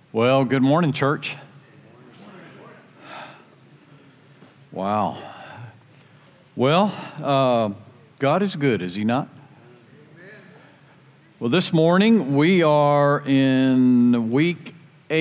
Well, good morning, church. Wow. Well, God is good, is He not? Well, this morning we are in week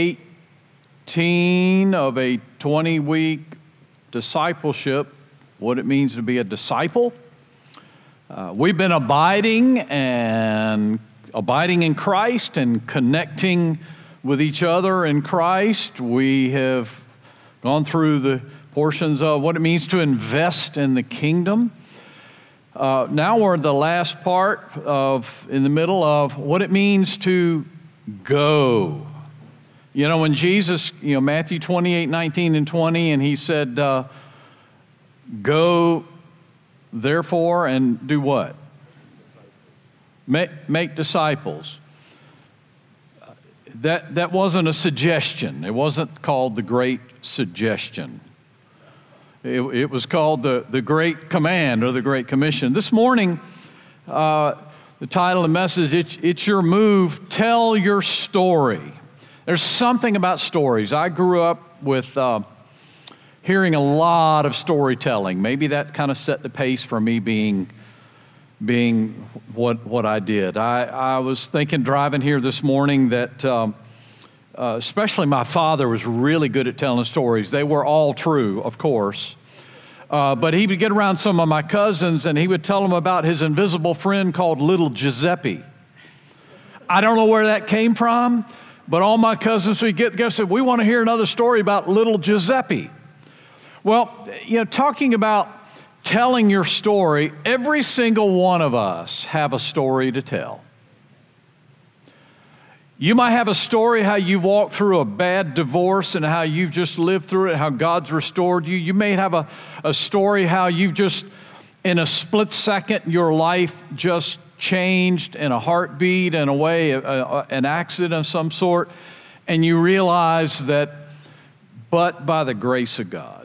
18 of a 20-week discipleship, what it means to be a disciple. We've been abiding in Christ and connecting with each other in Christ. We have gone through the portions of what it means to invest in the kingdom. Now we're in the last part in the middle of what it means to go. You know, when Jesus, Matthew 28:19 and 20, and He said, go therefore and do what? Make disciples. That wasn't a suggestion. It wasn't called the Great Suggestion. It was called the Great Command or the Great Commission. This morning, the title of the message, it's your move, tell your story. There's something about stories. I grew up with hearing a lot of storytelling. Maybe that kind of set the pace for me being what I did. I was thinking driving here this morning that especially my father was really good at telling stories. They were all true, of course. But he would get around some of my cousins and he would tell them about his invisible friend called Little Giuseppe. I don't know where that came from, but all my cousins would get together and said, we want to hear another story about Little Giuseppe. Well, talking about telling your story, every single one of us have a story to tell. You might have a story how you walked through a bad divorce and how you've just lived through it, how God's restored you. You may have a story how you've just, in a split second, your life just changed in a heartbeat, in a way, an accident of some sort, and you realize that, but by the grace of God,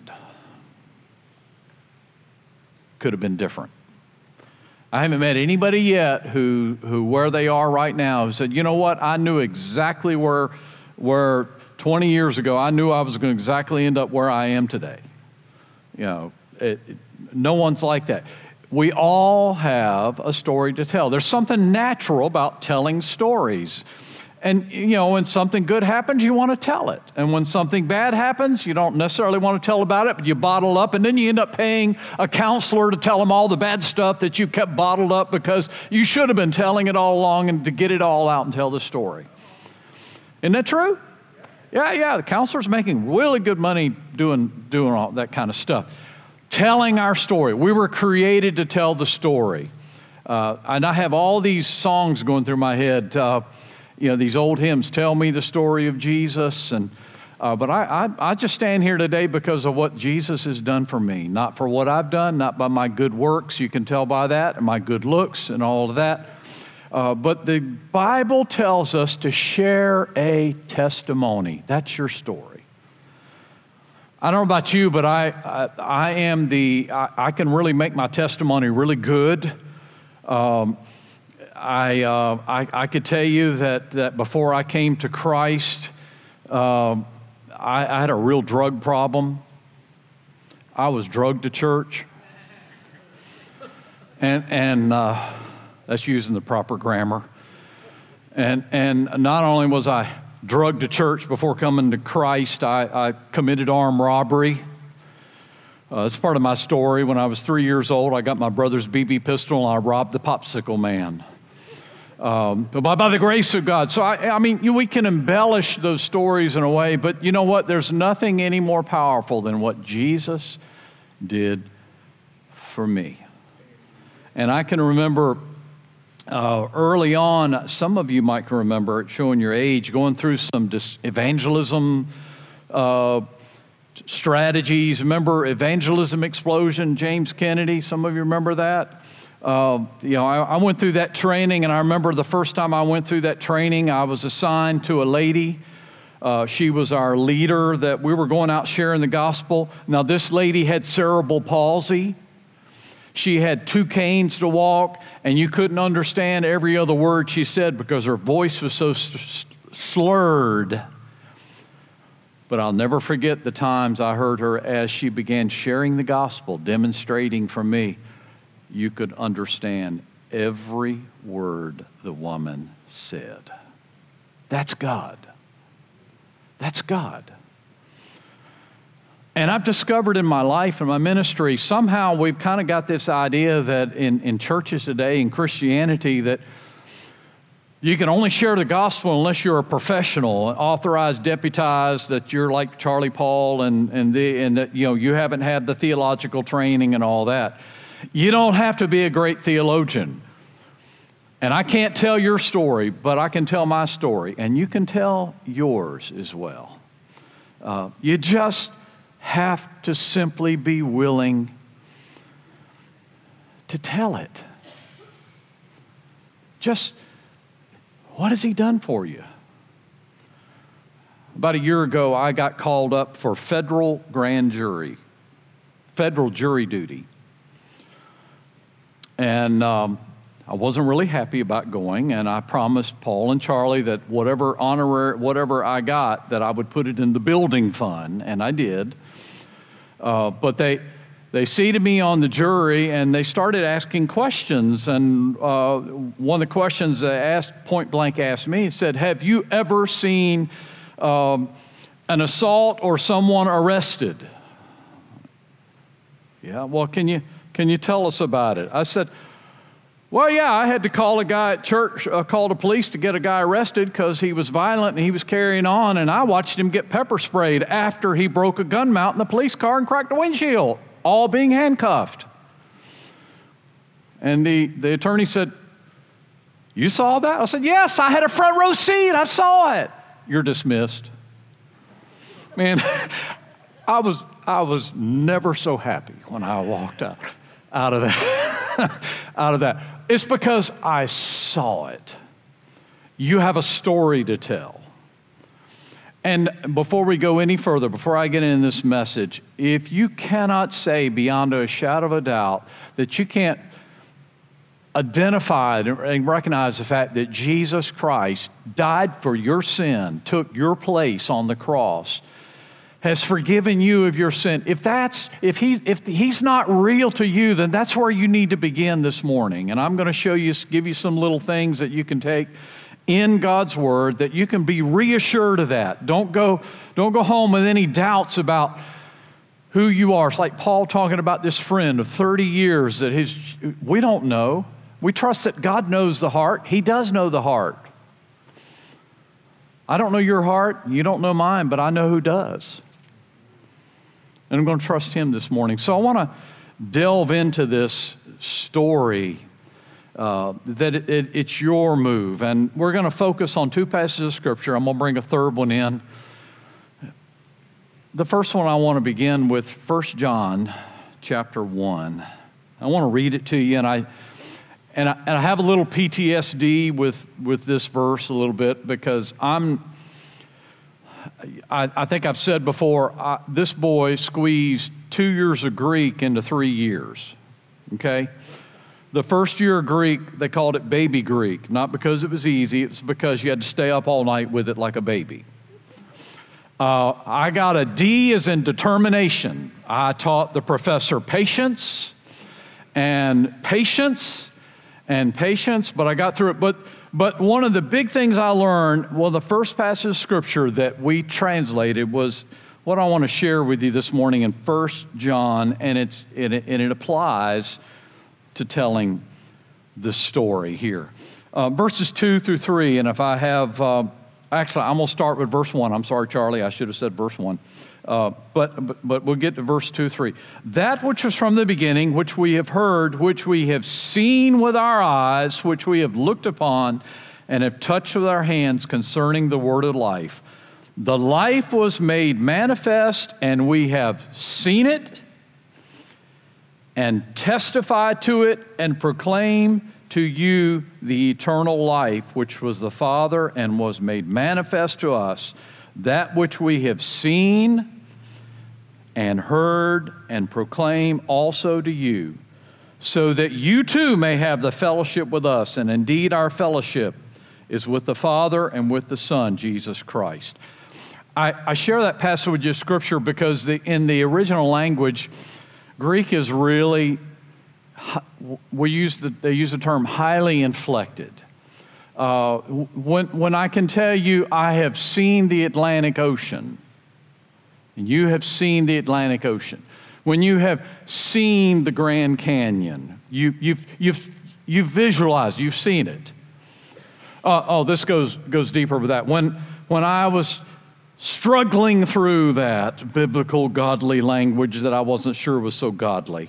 could have been different. I haven't met anybody yet who where they are right now, who said, you know what, I knew exactly where 20 years ago, I knew I was going to exactly end up where I am today. No one's like that. We all have a story to tell. There's something natural about telling stories. And, when something good happens, you want to tell it. And when something bad happens, you don't necessarily want to tell about it, but you bottle up, and then you end up paying a counselor to tell them all the bad stuff that you kept bottled up because you should have been telling it all along and to get it all out and tell the story. Isn't that true? Yeah, the counselor's making really good money doing all that kind of stuff. Telling our story. We were created to tell the story. And I have all these songs going through my head, these old hymns, tell me the story of Jesus. But I just stand here today because of what Jesus has done for me, not for what I've done, not by my good works, you can tell by that, and my good looks and all of that. But the Bible tells us to share a testimony. That's your story. I don't know about you, but I can really make my testimony really good. I could tell you that before I came to Christ, I had a real drug problem. I was drugged to church. And that's using the proper grammar. And not only was I drugged to church before coming to Christ, I committed armed robbery. It's part of my story. When I was 3 years old, I got my brother's BB pistol and I robbed the popsicle man. But by the grace of God. So, we can embellish those stories in a way, but you know what? There's nothing any more powerful than what Jesus did for me. And I can remember early on, some of you might remember, showing your age, going through some evangelism strategies. Remember Evangelism Explosion, James Kennedy? Some of you remember that? I went through that training, and I remember the first time I went through that training, I was assigned to a lady. She was our leader that we were going out sharing the gospel. Now, this lady had cerebral palsy. She had 2 canes to walk, and you couldn't understand every other word she said because her voice was so slurred. But I'll never forget the times I heard her as she began sharing the gospel, demonstrating for me, you could understand every word the woman said. That's God. That's God. And I've discovered in my life and my ministry, somehow we've kind of got this idea that in churches today, in Christianity, that you can only share the gospel unless you're a professional, authorized, deputized, that you're like Charlie Paul and that you haven't had the theological training and all that. You don't have to be a great theologian. And I can't tell your story, but I can tell my story, and you can tell yours as well. You just have to simply be willing to tell it. Just, what has He done for you? About a year ago, I got called up for federal jury duty. And I wasn't really happy about going, and I promised Paul and Charlie that whatever I got, that I would put it in the building fund, and I did. But they seated me on the jury, and they started asking questions. And one of the questions they point blank asked me, said, "Have you ever seen an assault or someone arrested?" Yeah. Well, can you tell us about it? I said, well, yeah, I had to call a guy at church, call the police to get a guy arrested because he was violent and he was carrying on, and I watched him get pepper sprayed after he broke a gun mount in the police car and cracked the windshield, all being handcuffed. And the attorney said, "You saw that?" I said, "Yes, I had a front row seat. I saw it." "You're dismissed." Man, I was never so happy when I walked out of that. It's because I saw it. You have a story to tell. And before we go any further, before I get into this message, if you cannot say beyond a shadow of a doubt that you can't identify and recognize the fact that Jesus Christ died for your sin, took your place on the cross, has forgiven you of your sin. If he's not real to you, then that's where you need to begin this morning. And I'm going to give you some little things that you can take in God's Word that you can be reassured of that. Don't go home with any doubts about who you are. It's like Paul talking about this friend of 30 years that we don't know. We trust that God knows the heart. He does know the heart. I don't know your heart, you don't know mine, but I know who does. And I'm going to trust Him this morning. So I want to delve into this story, that it's your move. And we're going to focus on two passages of Scripture. I'm going to bring a third one in. The first one I want to begin with 1 John chapter 1. I want to read it to you, and I have a little PTSD with this verse a little bit because I think I've said before, this boy squeezed 2 years of Greek into 3 years, okay? The first year of Greek, they called it baby Greek, not because it was easy, it was because you had to stay up all night with it like a baby. I got a D as in determination. I taught the professor patience, but I got through it. But one of the big things I learned, the first passage of Scripture that we translated was what I want to share with you this morning in 1 John, and it applies to telling the story here. Verses 2 through 3, and if I have, actually, I'm going to start with verse 1. I'm sorry, Charlie, I should have said verse 1. But we'll get to verse 2, 3. That which was from the beginning, which we have heard, which we have seen with our eyes, which we have looked upon, and have touched with our hands concerning the word of life. The life was made manifest, and we have seen it, and testify to it, and proclaim to you the eternal life, which was the Father, and was made manifest to us. That which we have seen and heard and proclaim also to you, so that you too may have the fellowship with us. And indeed our fellowship is with the Father and with the Son, Jesus Christ. I share that passage of Scripture because in the original language, Greek is really, they use the term highly inflected. When I can tell you, I have seen the Atlantic Ocean, and you have seen the Atlantic Ocean. When you have seen the Grand Canyon, you've visualized, you've seen it. This goes deeper with that. When I was struggling through that biblical, godly language that I wasn't sure was so godly,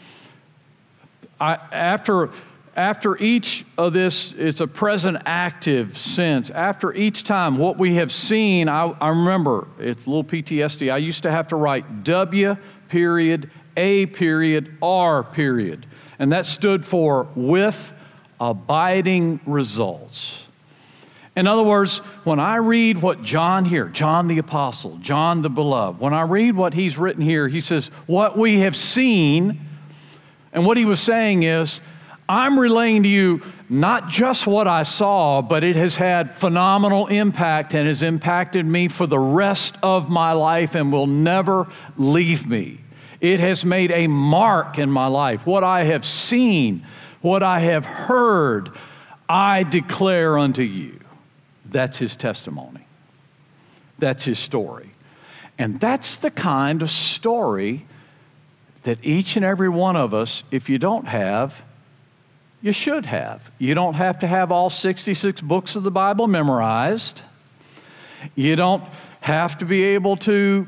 after each of this, it's a present active sense. After each time, what we have seen, I remember, it's a little PTSD. I used to have to write W period, A period, R period. And that stood for with abiding results. In other words, when I read what John here, John the Apostle, John the Beloved, when I read what he's written here, he says, what we have seen, and what he was saying is, I'm relaying to you not just what I saw, but it has had phenomenal impact and has impacted me for the rest of my life and will never leave me. It has made a mark in my life. What I have seen, what I have heard, I declare unto you. That's his testimony. That's his story. And that's the kind of story that each and every one of us, if you don't have, you should have. You don't have to have all 66 books of the Bible memorized. You don't have to be able to,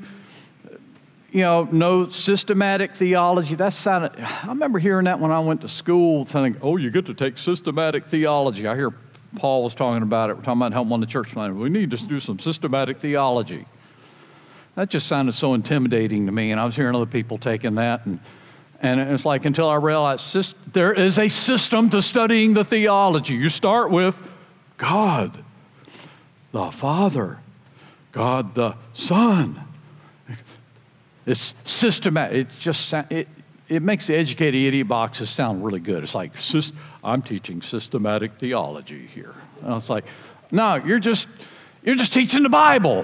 know systematic theology. I remember hearing that when I went to school, thinking, you get to take systematic theology. I hear Paul was talking about it. We're talking about helping on the church plan. We need to do some systematic theology. That just sounded so intimidating to me, and I was hearing other people taking that, and it's like until I realized there is a system to studying the theology. You start with God the Father, God the Son. It's systematic. It makes the educated idiot boxes sound really good. It's like, I'm teaching systematic theology here. And it's like, no, you're just teaching the Bible.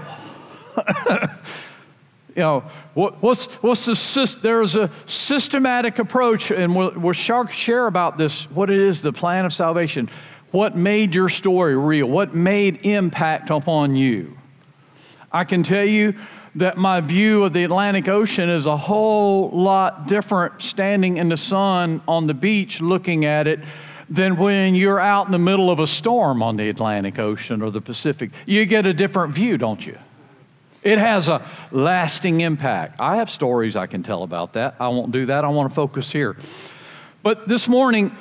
What's the there's a systematic approach, and we'll share about this, what it is, the plan of salvation. What made your story real? What made impact upon you? I can tell you that my view of the Atlantic Ocean is a whole lot different standing in the sun on the beach looking at it than when you're out in the middle of a storm on the Atlantic Ocean or the Pacific. You get a different view, don't you? It has a lasting impact. I have stories I can tell about that. I won't do that. I want to focus here. But this morning,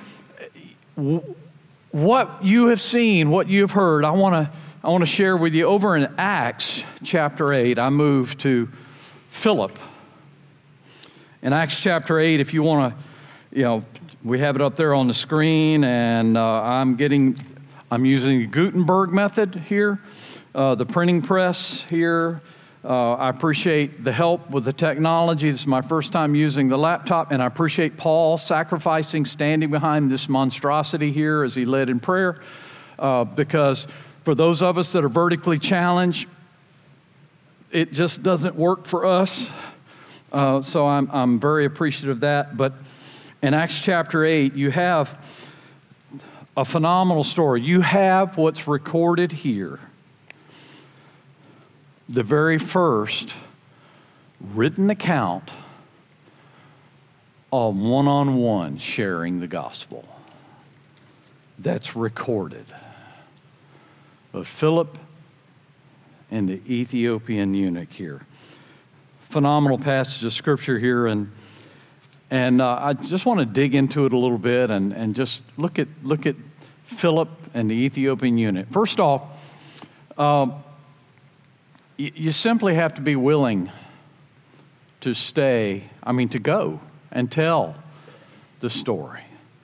what you have seen, what you have heard, I want to share with you. Over in Acts chapter 8, I moved to Philip. In Acts chapter 8, if you want to, we have it up there on the screen, and I'm using the Gutenberg method here, the printing press here. I appreciate the help with the technology. This is my first time using the laptop, and I appreciate Paul sacrificing, standing behind this monstrosity here as he led in prayer, because for those of us that are vertically challenged, it just doesn't work for us. So I'm very appreciative of that. But in Acts chapter 8, you have a phenomenal story. You have what's recorded here. The very first written account of one-on-one sharing the gospel that's recorded of Philip and the Ethiopian eunuch here. Phenomenal passage of scripture here, and I just want to dig into it a little bit and just look at Philip and the Ethiopian eunuch. First off, you simply have to be willing to to go and tell the story.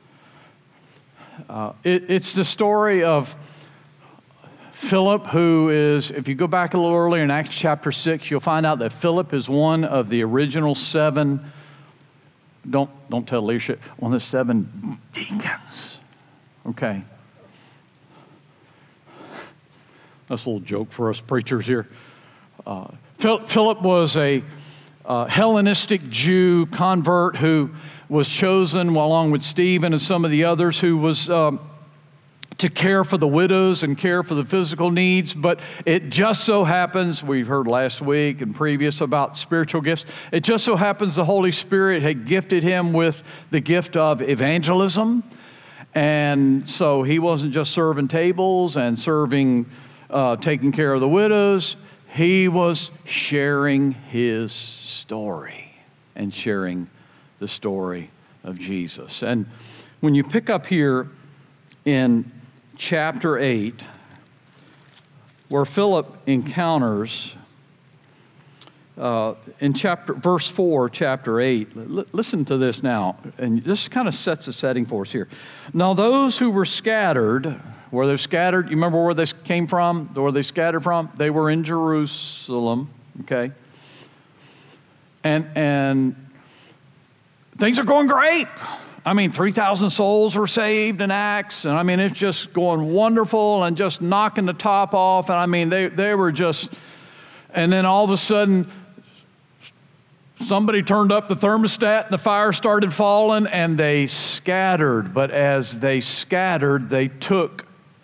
It's the story of Philip, who is, if you go back a little earlier in Acts chapter 6, you'll find out that Philip is one of the original 7, don't tell leadership, one of the 7 deacons. Okay. That's a little joke for us preachers here. Philip was a Hellenistic Jew convert who was chosen along with Stephen and some of the others who was to care for the widows and care for the physical needs. But it just so happens, we've heard last week and previous about spiritual gifts, it just so happens the Holy Spirit had gifted him with the gift of evangelism. And so he wasn't just serving tables and taking care of the widows. He was sharing his story and sharing the story of Jesus. And when you pick up here in chapter 8, where Philip encounters, in verse 4, chapter 8, listen to this now, and this kind of sets the setting for us here. Now those who were scattered, where they're scattered, you remember where they came from, where they scattered from? They were in Jerusalem, okay? And things are going great. I mean, 3,000 souls were saved in Acts, and I mean, it's just going wonderful and just knocking the top off, and I mean, they were just, and then all of a sudden, somebody turned up the thermostat and the fire started falling and they scattered. But as they scattered, they took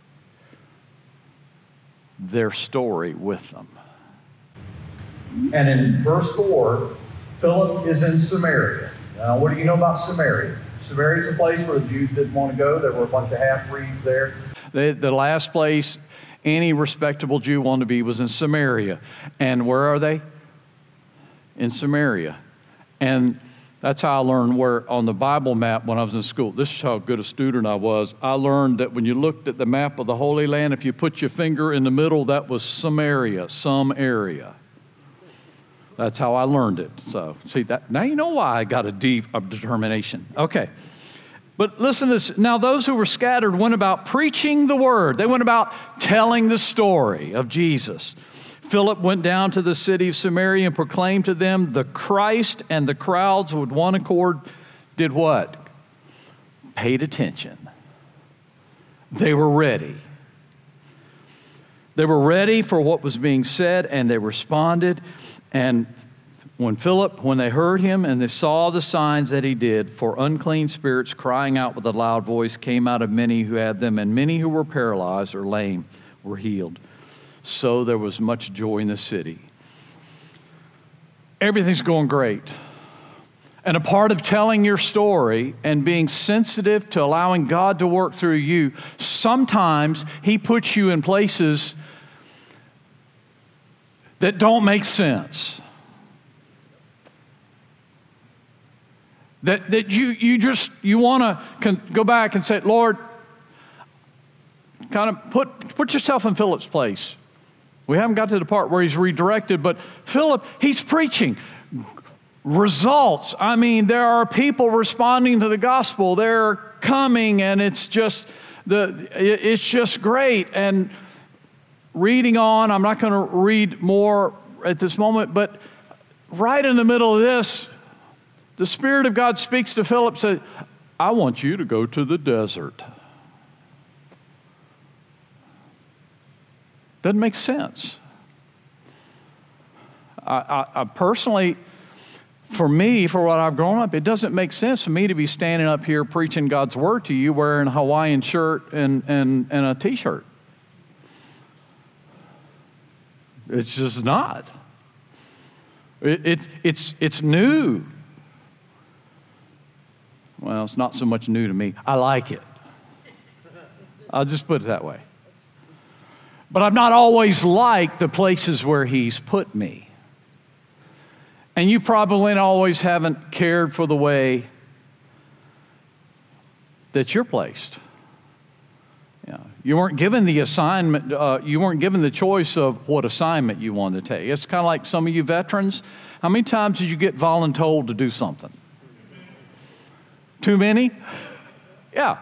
their story with them. And in verse 4, Philip is in Samaria. Now, what do you know about Samaria? Samaria is a place where the Jews didn't want to go. There were a bunch of half-breeds there. The last place any respectable Jew wanted to be was in Samaria. And where are they? In Samaria. And that's how I learned where on the Bible map when I was in school. This is how good a student I was. I learned that when you looked at the map of the Holy Land, if you put your finger in the middle, that was Samaria, some area. That's how I learned it. So, see, that now you know why I got a D of determination. Okay. But listen to this. Now, those who were scattered went about preaching the word. They went about telling the story of Jesus. Philip went down to the city of Samaria and proclaimed to them the Christ, and the crowds with one accord did what? Paid attention. They were ready. They were ready for what was being said, and they responded. And when they heard him and they saw the signs that he did, for unclean spirits crying out with a loud voice came out of many who had them, and many who were paralyzed or lame were healed. So there was much joy in the city. Everything's going great. And a part of telling your story and being sensitive to allowing God to work through you, sometimes he puts you in places that don't make sense. That you want to go back and say, Lord, kind of put yourself in Philip's place. We haven't got to the part where he's redirected, but Philip, he's preaching. Results. I mean, there are people responding to the gospel. They're coming, and it's just great. And reading on, I'm not going to read more at this moment, but right in the middle of this, the Spirit of God speaks to Philip, says, I want you to go to the desert. Doesn't make sense. I personally, for me, for what I've grown up, it doesn't make sense for me to be standing up here preaching God's word to you wearing a Hawaiian shirt and a T-shirt. It's just not. It's new. Well, it's not so much new to me. I like it. I'll just put it that way. But I've not always liked the places where he's put me. And you probably always haven't cared for the way that you're placed. You weren't given the assignment, you weren't given the choice of what assignment you wanted to take. It's kind of like some of you veterans. How many times did you get voluntold to do something? Too many? Yeah.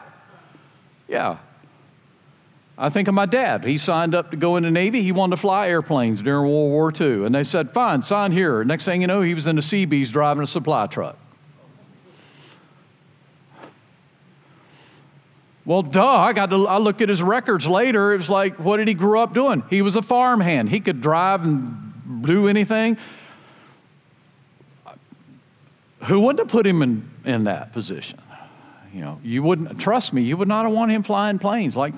I think of my dad. He signed up to go in the Navy. He wanted to fly airplanes during World War II. And they said, fine, sign here. Next thing you know, he was in the Seabees driving a supply truck. Well, I looked at his records later. It was like, what did he grow up doing? He was a farmhand. He could drive and do anything. Who wouldn't have put him in that position? You wouldn't, trust me, you would not have wanted him flying planes. Like,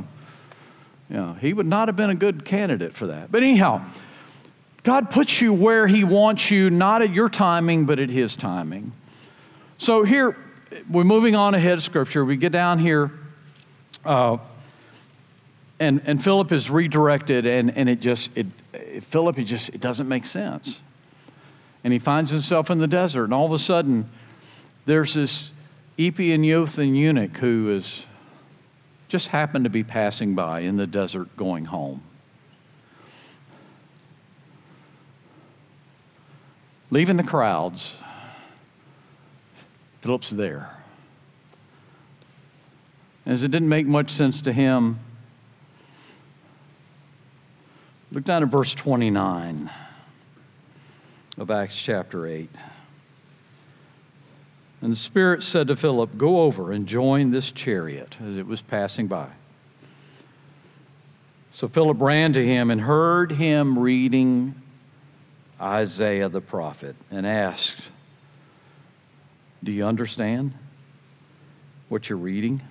he would not have been a good candidate for that. But anyhow, God puts you where he wants you, not at your timing, but at his timing. So here, we're moving on ahead of Scripture. We get down here, and Philip is redirected, and it doesn't make sense. And he finds himself in the desert, and all of a sudden, there's this Ethiopian eunuch who is just happened to be passing by in the desert going home. Leaving the crowds, Philip's there. As it didn't make much sense to him, look down at verse 29 of Acts chapter 8. And the Spirit said to Philip, "Go over and join this chariot," as it was passing by. So Philip ran to him and heard him reading Isaiah the prophet and asked, "Do you understand what you're reading?"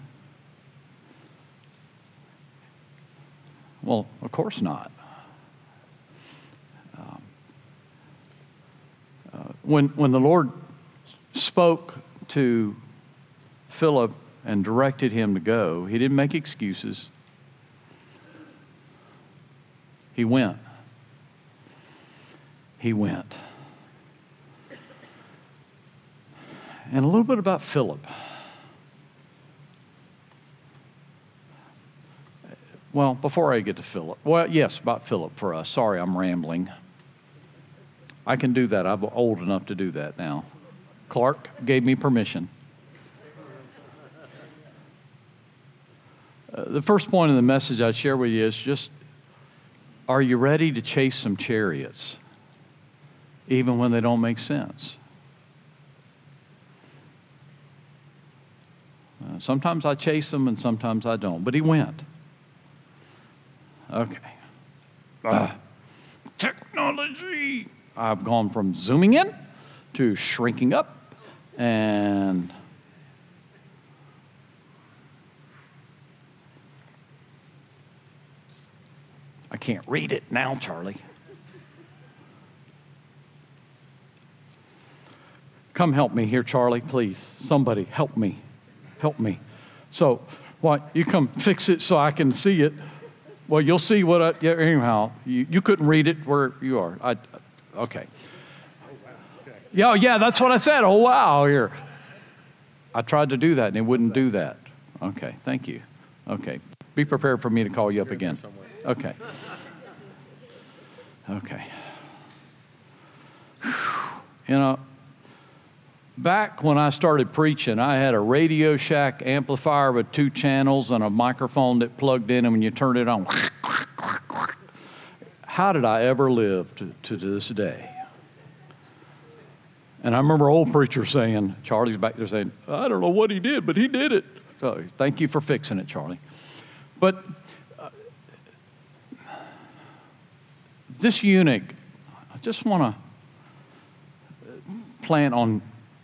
Well, of course not. When the Lord spoke to Philip and directed him to go, he didn't make excuses. He went. He went. And a little bit about Philip. Well, before I get to Philip, about Philip for us. Sorry, I'm rambling. I can do that. I'm old enough to do that now. Clark gave me permission. The first point of the message I'd share with you is just, are you ready to chase some chariots, even when they don't make sense? Sometimes I chase them and sometimes I don't, but he went. Okay. Technology. I've gone from zooming in to shrinking up, and I can't read it now, Charlie. Come help me here, Charlie, please. Somebody help me. Help me. So, you come fix it so I can see it. Well, you'll see anyhow. You couldn't read it where you are. Okay. Yeah, that's what I said. Oh, wow, here. I tried to do that, and it wouldn't do that. Okay, thank you. Okay. Be prepared for me to call you up again. Okay. Okay. Back when I started preaching, I had a Radio Shack amplifier with 2 channels and a microphone that plugged in, and when you turned it on, how did I ever live to this day? And I remember old preachers saying, Charlie's back there saying, "I don't know what he did, but he did it." So thank you for fixing it, Charlie. But this eunuch, I just want to plant on,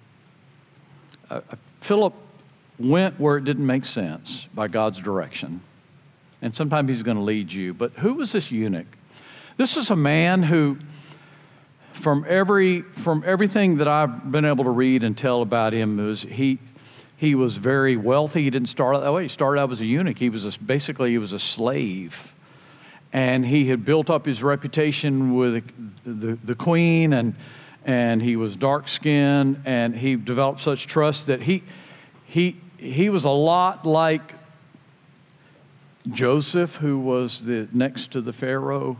Philip went where it didn't make sense by God's direction. And sometimes he's going to lead you. But who was this eunuch? This is a man who, from everything that I've been able to read and tell about him, he was very wealthy. He didn't start out that way. He started out as a eunuch. He was a slave. And he had built up his reputation with the queen, and he was dark-skinned, and he developed such trust that he was a lot like Joseph, who was next to the Pharaoh.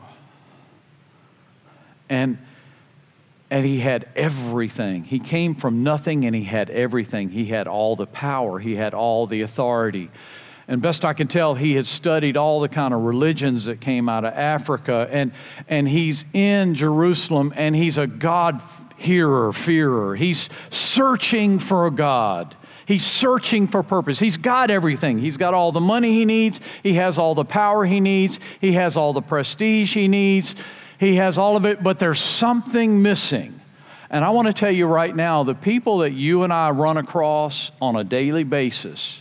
And he had everything. He came from nothing, and he had everything. He had all the power. He had all the authority. And best I can tell, he had studied all the kind of religions that came out of Africa. And he's in Jerusalem, and he's a God-hearer, fearer. He's searching for a God. He's searching for purpose. He's got everything. He's got all the money he needs. He has all the power he needs. He has all the prestige he needs. He has all of it, but there's something missing. And I want to tell you right now, the people that you and I run across on a daily basis,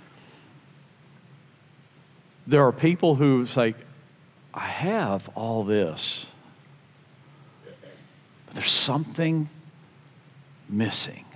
there are people who say, I have all this, but there's something missing.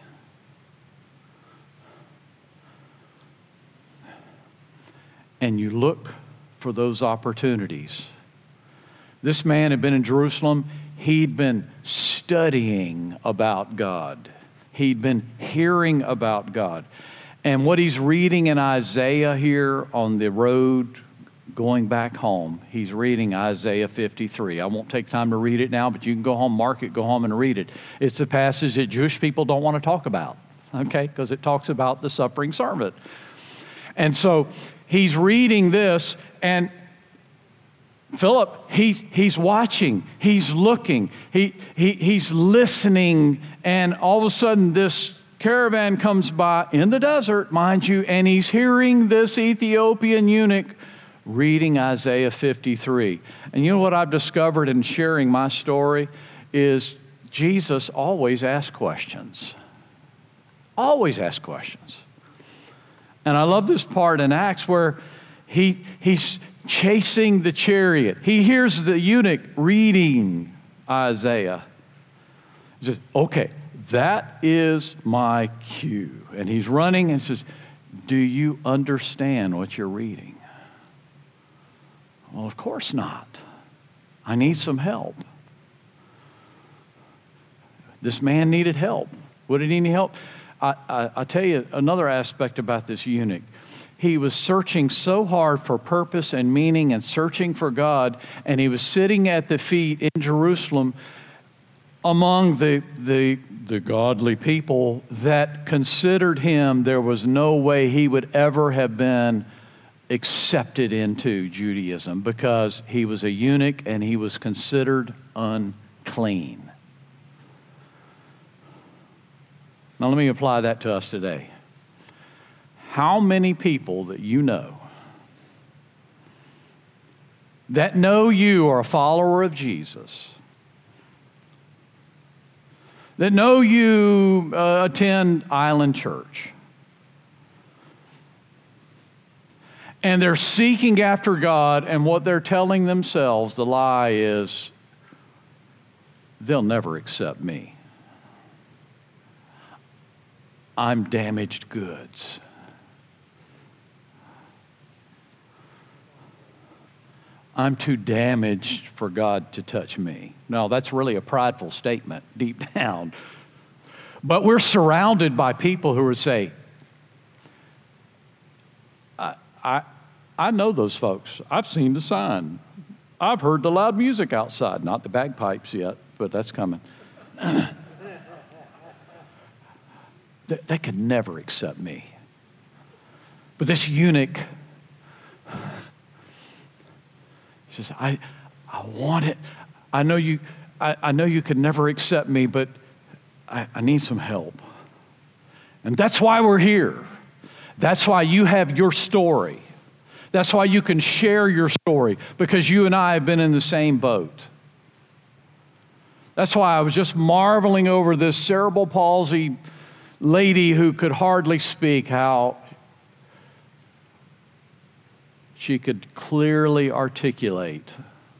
And you look for those opportunities. This man had been in Jerusalem. He'd been studying about God. He'd been hearing about God. And what he's reading in Isaiah here on the road going back home, he's reading Isaiah 53. I won't take time to read it now, but you can go home, mark it, go home and read it. It's a passage that Jewish people don't want to talk about, okay, because it talks about the suffering servant. And so he's reading this, and Philip, he's watching, he's looking, he's listening, and all of a sudden this caravan comes by in the desert, mind you, and he's hearing this Ethiopian eunuch reading Isaiah 53. And you know what I've discovered in sharing my story is Jesus always asks questions. Always asks questions. And I love this part in Acts where he's chasing the chariot. He hears the eunuch reading Isaiah. He says, okay, that is my cue. And he's running and says, do you understand what you're reading? Well, of course not. I need some help. This man needed help. What did he need help? I'll tell you another aspect about this eunuch. He was searching so hard for purpose and meaning and searching for God, and he was sitting at the feet in Jerusalem among the godly people that considered him. There was no way he would ever have been accepted into Judaism because he was a eunuch and he was considered unclean. Now let me apply that to us today. How many people that you know that know you are a follower of Jesus, that know you attend Island Church, and they're seeking after God, and what they're telling themselves, the lie is, they'll never accept me. I'm damaged goods. I'm too damaged for God to touch me. No, that's really a prideful statement deep down. But we're surrounded by people who would say, I know those folks. I've seen the sign. I've heard the loud music outside. Not the bagpipes yet, but that's coming. They could never accept me. But this eunuch, he says, I want it. I know you could never accept me, but I need some help. And that's why we're here. That's why you have your story. That's why you can share your story, because you and I have been in the same boat. That's why I was just marveling over this cerebral palsy lady who could hardly speak, how she could clearly articulate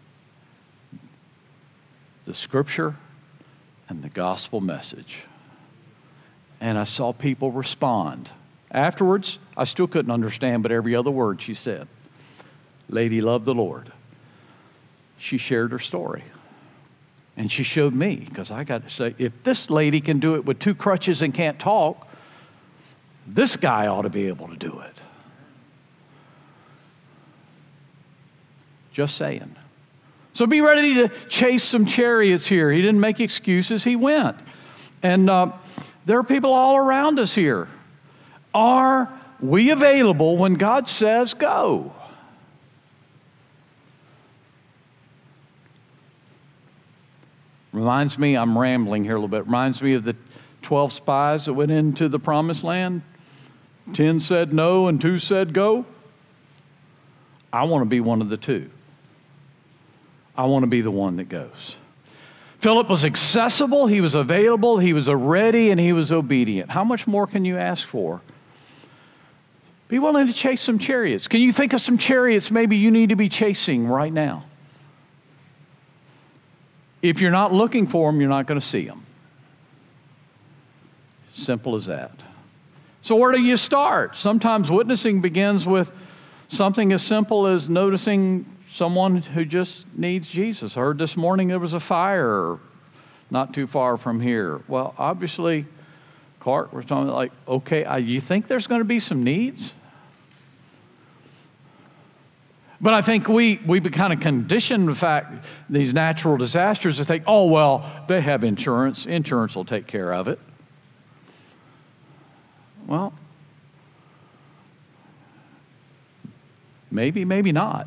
the scripture and the gospel message. And I saw people respond. Afterwards, I still couldn't understand but every other word she said. Lady loved the Lord. She shared her story. And she showed me, because I got to say, if this lady can do it with 2 crutches and can't talk, this guy ought to be able to do it. Just saying. So be ready to chase some chariots here. He didn't make excuses, he went. And there are people all around us here. Are we available when God says go? Reminds me, I'm rambling here a little bit, reminds me of the 12 spies that went into the promised land. 10 said no and 2 said go. I want to be one of the 2. I want to be the one that goes. Philip was accessible, he was available, he was ready, and he was obedient. How much more can you ask for? Be willing to chase some chariots. Can you think of some chariots maybe you need to be chasing right now? If you're not looking for them, you're not going to see them. Simple as that. So where do you start? Sometimes witnessing begins with something as simple as noticing someone who just needs Jesus. I heard this morning there was a fire not too far from here. Well, obviously, Clark, we're talking like, okay, you think there's going to be some needs? But I think we kind of conditioned the fact, these natural disasters, to think, oh, well, they have insurance. Insurance will take care of it. Well, maybe, maybe not.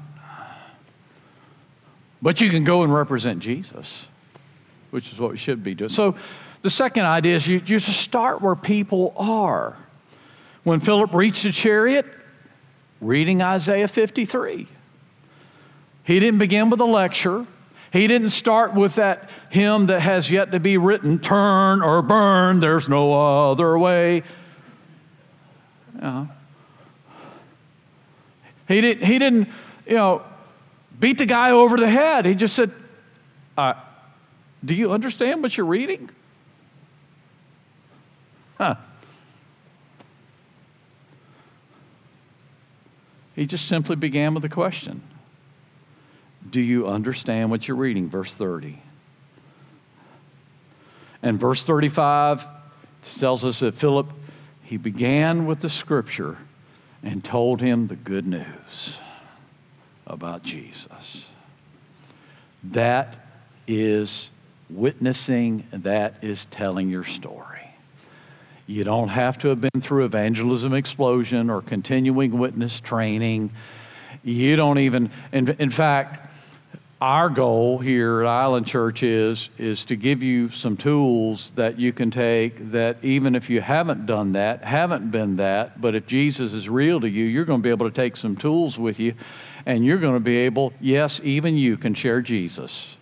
But you can go and represent Jesus, which is what we should be doing. So the second idea is you just start where people are. When Philip reached the chariot, reading Isaiah 53. He didn't begin with a lecture. He didn't start with that hymn that has yet to be written, turn or burn, there's no other way. He didn't, beat the guy over the head. He just said, do you understand what you're reading? He just simply began with a question. Do you understand what you're reading? Verse 30. And verse 35 tells us that Philip, he began with the scripture and told him the good news about Jesus. That is witnessing, and that is telling your story. You don't have to have been through evangelism explosion or continuing witness training. You don't even, in fact, our goal here at Island Church is to give you some tools that you can take that even if you haven't done that, haven't been that, but if Jesus is real to you, you're going to be able to take some tools with you and you're going to be able, yes, even you can share Jesus.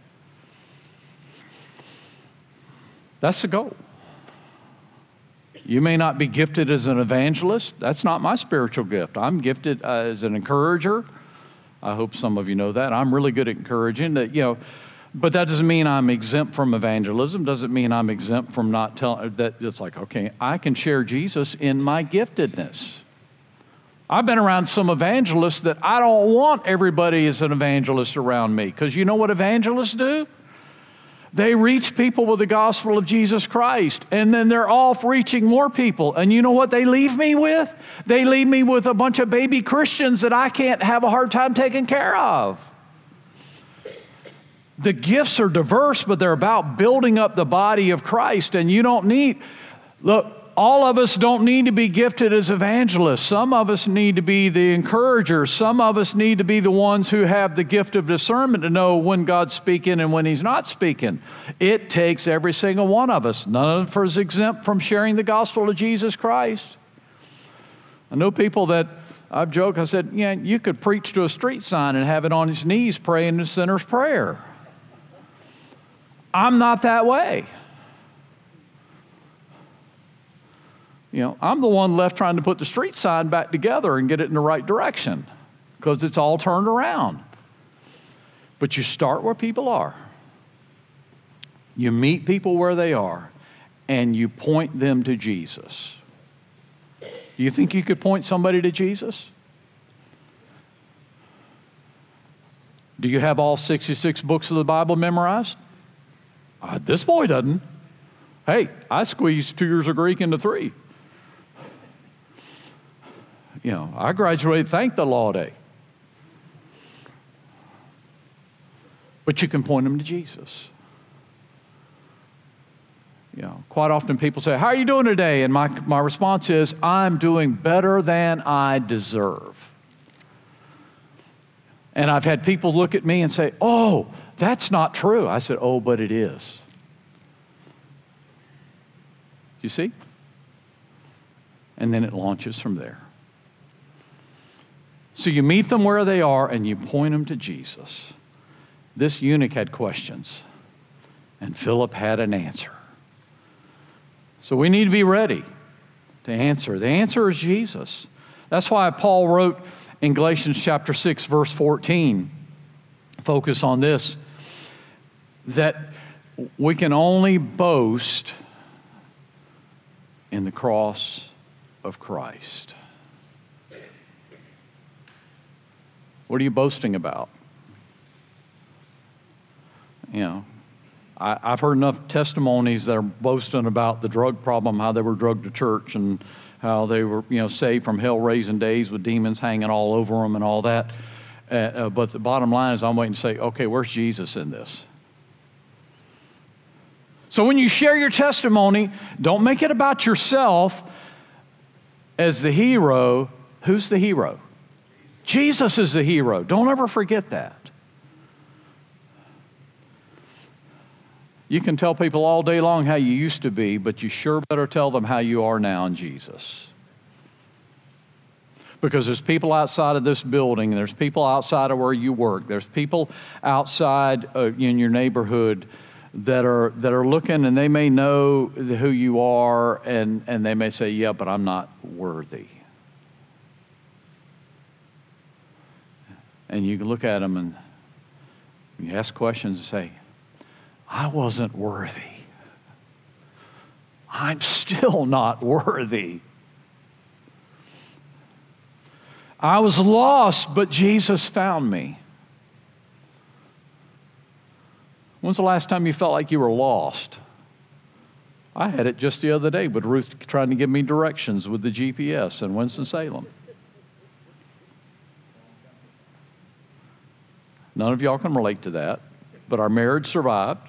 That's the goal. You may not be gifted as an evangelist. That's not my spiritual gift. I'm gifted as an encourager. I hope some of you know that. I'm really good at encouraging. But that doesn't mean I'm exempt from evangelism. Doesn't mean I'm exempt from not telling. That it's like, okay, I can share Jesus in my giftedness. I've been around some evangelists that I don't want everybody as an evangelist around me. Because you know what evangelists do? They reach people with the gospel of Jesus Christ, and then they're off reaching more people. And you know what they leave me with? They leave me with a bunch of baby Christians that I can't have a hard time taking care of. The gifts are diverse, but they're about building up the body of Christ. And you don't need, look, all of us don't need to be gifted as evangelists. Some of us need to be the encouragers. Some of us need to be the ones who have the gift of discernment to know when God's speaking and when He's not speaking. It takes every single one of us. None of us is exempt from sharing the gospel of Jesus Christ. I know people that, I've joked, I said, yeah, you could preach to a street sign and have it on his knees praying the sinner's prayer. I'm not that way. I'm the one left trying to put the street sign back together and get it in the right direction because it's all turned around. But you start where people are. You meet people where they are, and you point them to Jesus. Do you think you could point somebody to Jesus? Do you have all 66 books of the Bible memorized? This boy doesn't. Hey, I squeezed 2 years of Greek into 3. I graduated, thank the law day. But you can point them to Jesus. Quite often people say, how are you doing today? And my response is, I'm doing better than I deserve. And I've had people look at me and say, oh, that's not true. I said, oh, but it is. You see? And then it launches from there. So you meet them where they are and you point them to Jesus. This eunuch had questions, and Philip had an answer. So we need to be ready to answer. The answer is Jesus. That's why Paul wrote in Galatians chapter 6, verse 14, focus on this, that we can only boast in the cross of Christ. What are you boasting about? You know, I've heard enough testimonies that are boasting about the drug problem, how they were drugged to church and how they were, saved from hell-raising days with demons hanging all over them and all that. But the bottom line is I'm waiting to say, okay, where's Jesus in this? So when you share your testimony, don't make it about yourself as the hero. Who's the hero? Jesus is the hero. Don't ever forget that. You can tell people all day long how you used to be, but you sure better tell them how you are now in Jesus. Because there's people outside of this building, there's people outside of where you work, there's people outside in your neighborhood that are looking, and they may know who you are, and they may say, yeah, but I'm not worthy. And you can look at them and you ask questions and say, I wasn't worthy. I'm still not worthy. I was lost, but Jesus found me. When's the last time you felt like you were lost? I had it just the other day with Ruth trying to give me directions with the GPS in Winston-Salem. None of y'all can relate to that, but our marriage survived.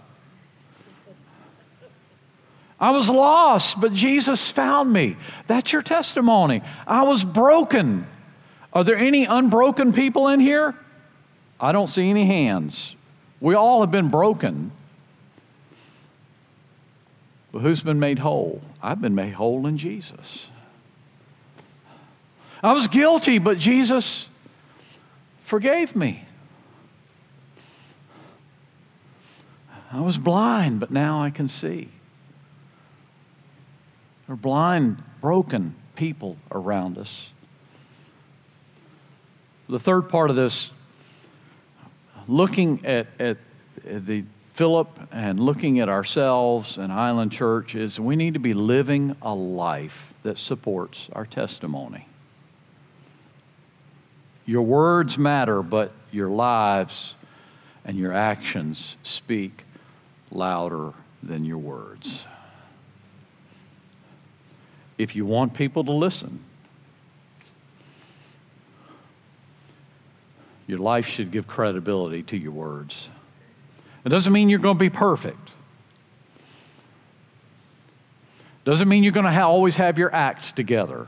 I was lost, but Jesus found me. That's your testimony. I was broken. Are there any unbroken people in here? I don't see any hands. We all have been broken. But who's been made whole? I've been made whole in Jesus. I was guilty, but Jesus forgave me. I was blind, but now I can see. There are blind, broken people around us. The third part of this, looking at the Philip and looking at ourselves and Island Church, is we need to be living a life that supports our testimony. Your words matter, but your lives and your actions speak louder than your words. If you want people to listen, your life should give credibility to your words. It doesn't mean you're going to be perfect. Doesn't mean you're going to always have your act together.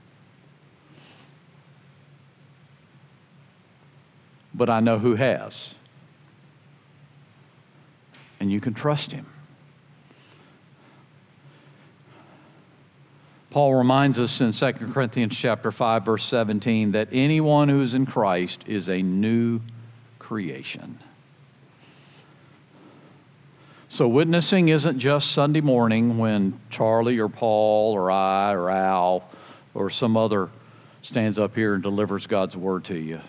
But I know who has. And you can trust him. Paul reminds us in 2 Corinthians chapter 5, verse 17, that anyone who is in Christ is a new creation. So witnessing isn't just Sunday morning when Charlie or Paul or I or Al or some other stands up here and delivers God's word to you.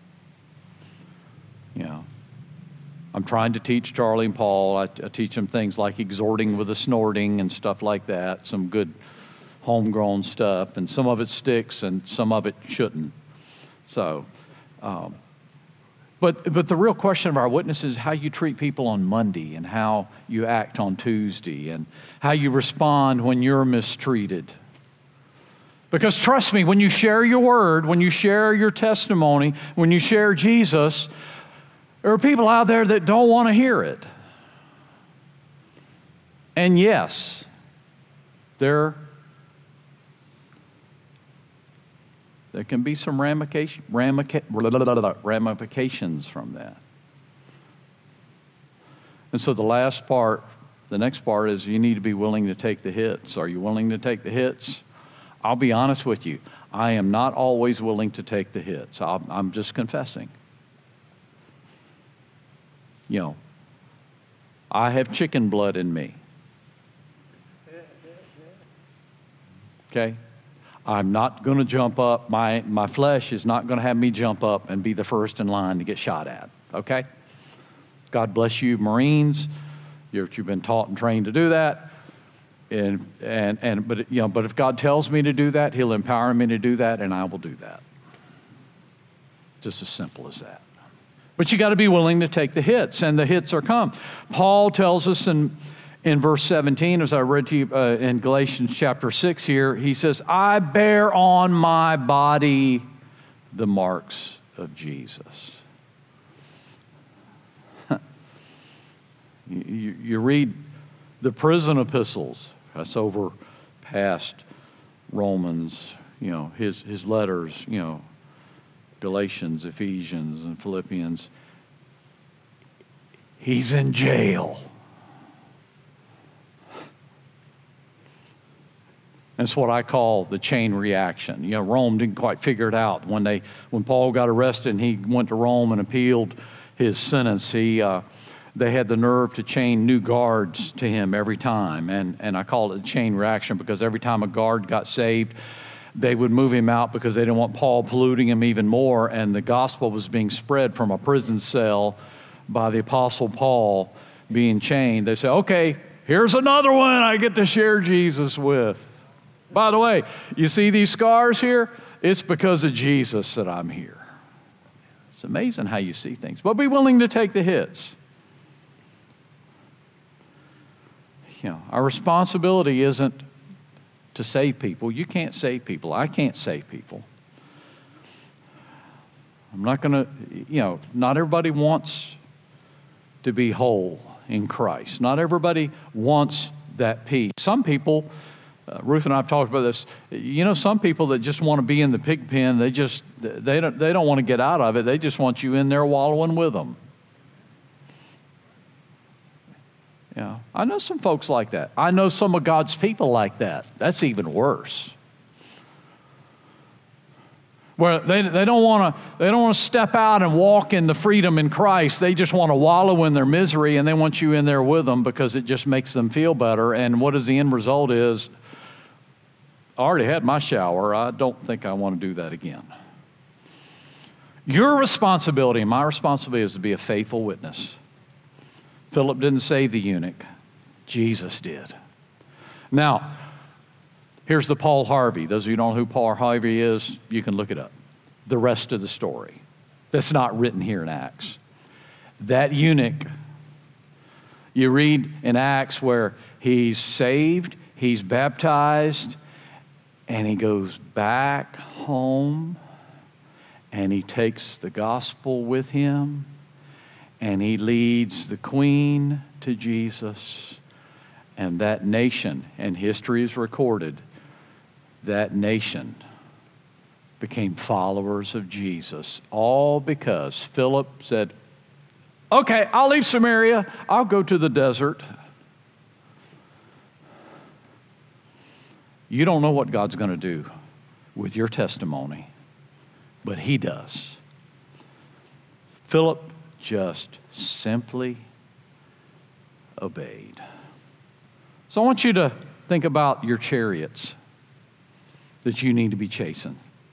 You know, I'm trying to teach Charlie and Paul. I teach them things like exhorting with a snorting and stuff like that, some good homegrown stuff, and some of it sticks and some of it shouldn't. So, but the real question of our witness is how you treat people on Monday and how you act on Tuesday and how you respond when you're mistreated. Because trust me, when you share your word, when you share your testimony, when you share Jesus, there are people out there that don't want to hear it. And yes, there can be some ramifications from that. And so the next part is you need to be willing to take the hits. Are you willing to take the hits? I'll be honest with you. I am not always willing to take the hits. I'm just confessing. You know, I have chicken blood in me. Okay? I'm not going to jump up. My flesh is not going to have me jump up and be the first in line to get shot at. Okay? God bless you, Marines. You've been taught and trained to do that. But if God tells me to do that, He'll empower me to do that, and I will do that. Just as simple as that. But you got to be willing to take the hits, and the hits are come. Paul tells us in verse 17, as I read to you in Galatians chapter 6 here, he says, I bear on my body the marks of Jesus. You read the prison epistles. That's over past Romans, his letters, Galatians, Ephesians, and Philippians. He's in jail. That's what I call the chain reaction. Rome didn't quite figure it out. When Paul got arrested and he went to Rome and appealed his sentence, they had the nerve to chain new guards to him every time. And I call it a chain reaction because every time a guard got saved, they would move him out because they didn't want Paul polluting him even more. And the gospel was being spread from a prison cell by the Apostle Paul being chained. They say, okay, here's another one I get to share Jesus with. By the way, you see these scars here? It's because of Jesus that I'm here. It's amazing how you see things. But be willing to take the hits. Our responsibility isn't to save people. You can't save people. I can't save people. I'm not going to, not everybody wants to be whole in Christ. Not everybody wants that peace. Some people, Ruth and I have talked about this, some people that just want to be in the pig pen, they don't want to get out of it. They just want you in there wallowing with them. I know some folks like that. I know some of God's people like that. That's even worse. Where they don't want to step out and walk in the freedom in Christ. They just want to wallow in their misery, and they want you in there with them because it just makes them feel better. And what is the end result is, I already had my shower. I don't think I want to do that again. Your responsibility and my responsibility is to be a faithful witness. Philip didn't save the eunuch. Jesus did. Now, here's the Paul Harvey. Those of you who don't know who Paul Harvey is, you can look it up. The rest of the story. That's not written here in Acts. That eunuch, you read in Acts where he's saved, he's baptized, and he goes back home, and he takes the gospel with him, and he leads the queen to Jesus. And that nation, and history is recorded, that nation became followers of Jesus. All because Philip said, okay, I'll leave Samaria. I'll go to the desert. You don't know what God's going to do with your testimony, but He does. Philip just simply obeyed. So I want you to think about your chariots that you need to be chasing.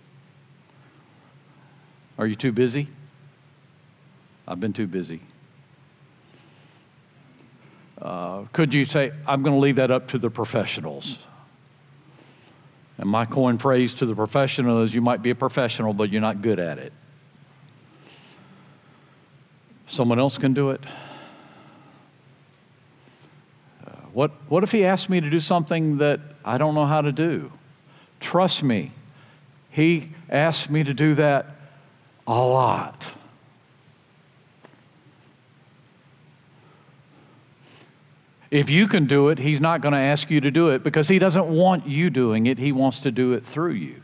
Are you too busy? I've been too busy. Could you say, I'm going to leave that up to the professionals? And my coin phrase to the professional is, you might be a professional, but you're not good at it. Someone else can do it. What if He asked me to do something that I don't know how to do? Trust me, He asked me to do that a lot. If you can do it, He's not going to ask you to do it because He doesn't want you doing it. He wants to do it through you.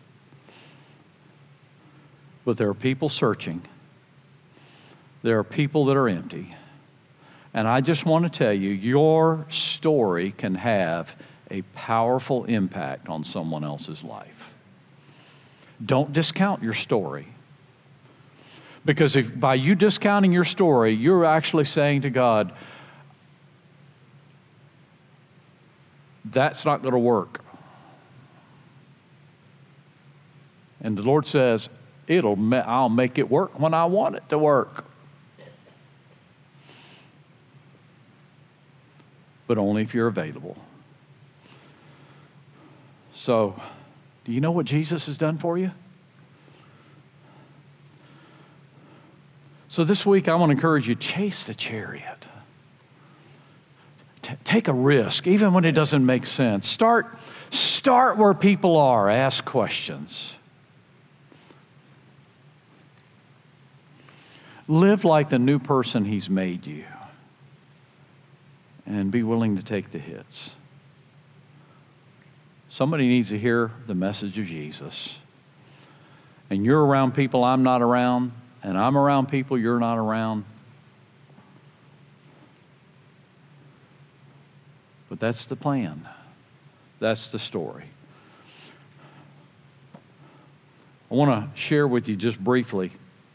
But there are people searching. There are people that are empty. And I just want to tell you, your story can have a powerful impact on someone else's life. Don't discount your story. Because if by you discounting your story, you're actually saying to God, that's not going to work. And the Lord says, I'll make it work when I want it to work. But only if you're available. So, do you know what Jesus has done for you? So this week, I want to encourage you, chase the chariot. Take a risk, even when it doesn't make sense. Start where people are. Ask questions. Live like the new person He's made you. And be willing to take the hits. Somebody needs to hear the message of Jesus. And you're around people I'm not around, and I'm around people you're not around. But that's the plan. That's the story. I want to share with you just briefly.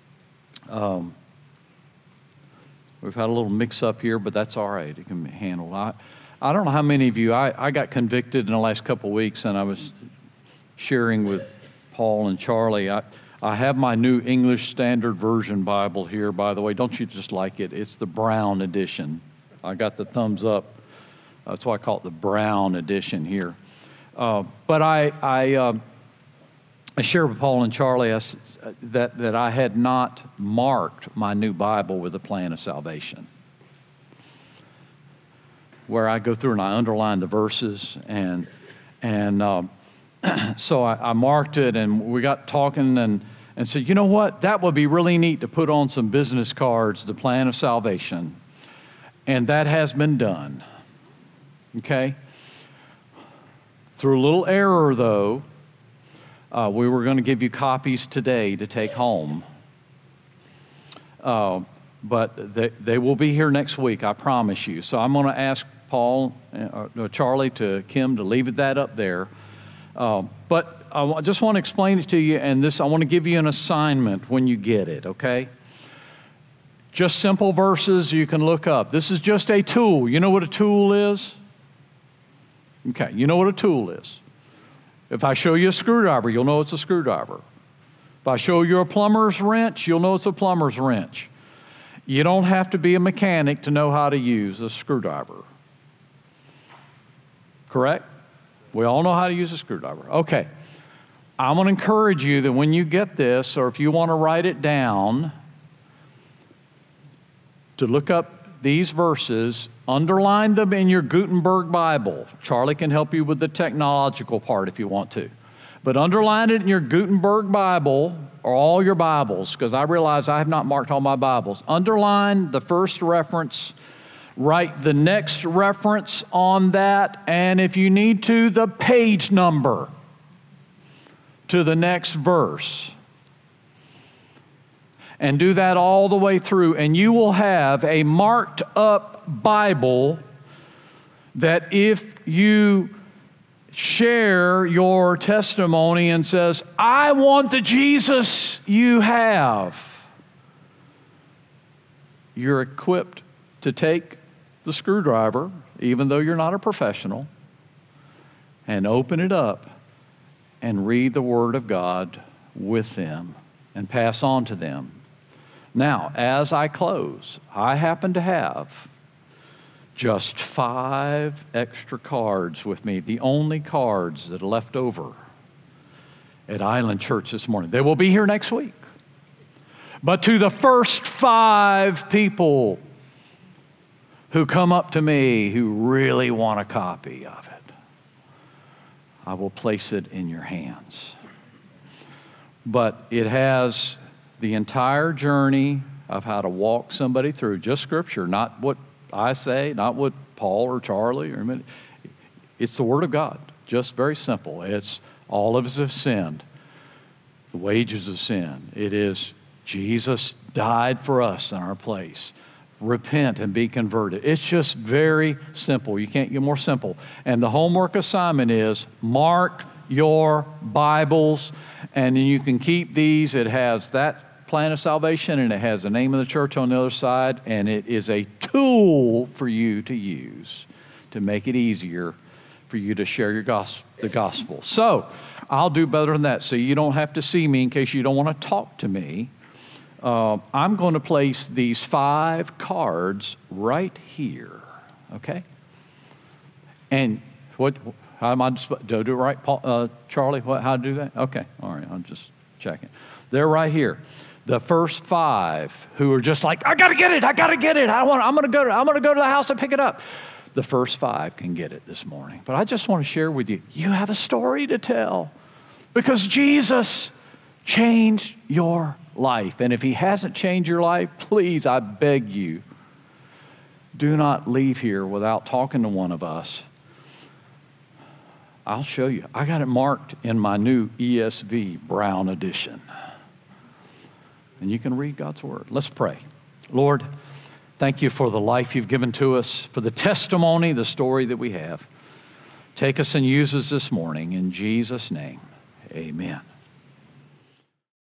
We've had a little mix-up here, but that's all right. It can be handled. I don't know how many of you, I got convicted in the last couple of weeks, and I was sharing with Paul and Charlie. I have my new English Standard Version Bible here, by the way. Don't you just like it? It's the Brown edition. I got the thumbs up. That's why I call it the Brown edition here. But I shared with Paul and Charlie that I had not marked my new Bible with a plan of salvation, where I go through and I underline the verses, and so I marked it, and we got talking and said, you know what, that would be really neat to put on some business cards, the plan of salvation, and that has been done. Okay? Through a little error, though, we were going to give you copies today to take home. But they will be here next week, I promise you. So I'm going to ask Paul, Charlie, to Kim to leave that up there. But I just want to explain it to you, and I want to give you an assignment when you get it, okay? Just simple verses you can look up. This is just a tool. You know what a tool is? Okay, you know what a tool is. If I show you a screwdriver, you'll know it's a screwdriver. If I show you a plumber's wrench, you'll know it's a plumber's wrench. You don't have to be a mechanic to know how to use a screwdriver. Correct? We all know how to use a screwdriver. Okay. I'm going to encourage you that when you get this, or if you want to write it down, to look up these verses, underline them in your Gutenberg Bible. Charlie can help you with the technological part if you want to. But underline it in your Gutenberg Bible, or all your Bibles, because I realize I have not marked all my Bibles. Underline the first reference, write the next reference on that, and if you need to, the page number to the next verse. And do that all the way through, and you will have a marked up Bible that if you share your testimony and says, I want the Jesus you have, you're equipped to take the screwdriver, even though you're not a professional, and open it up and read the Word of God with them and pass on to them. Now, as I close, I happen to have just 5 extra cards with me, the only cards that are left over at Island Church this morning. They will be here next week. But to the first 5 people who come up to me who really want a copy of it, I will place it in your hands. But it has the entire journey of how to walk somebody through, just Scripture, not what I say, not what Paul or Charlie or it's the Word of God. Just very simple. It's all of us have sinned. The wages of sin. It is Jesus died for us in our place. Repent and be converted. It's just very simple. You can't get more simple. And the homework assignment is mark your Bibles, and you can keep these. It has that plan of salvation, and it has the name of the church on the other side, and it is a tool for you to use to make it easier for you to share the gospel. So I'll do better than that, so you don't have to see me in case you don't want to talk to me. I'm going to place these 5 cards right here, okay? And how am I, do I do it right, Paul, Charlie? How to do that? Okay, all right, I'm just checking. They're right here. The first 5 who are just like, I got to get it. I'm going to go to the house and pick it up. The first 5 can get it this morning. But I just want to share with you, you have a story to tell because Jesus changed your life. And if he hasn't changed your life, please, I beg you, do not leave here without talking to one of us. I'll show you. I got it marked in my new ESV Brown edition. And you can read God's word. Let's pray. Lord, thank you for the life you've given to us, for the testimony, the story that we have. Take us and use us this morning. In Jesus' name, amen.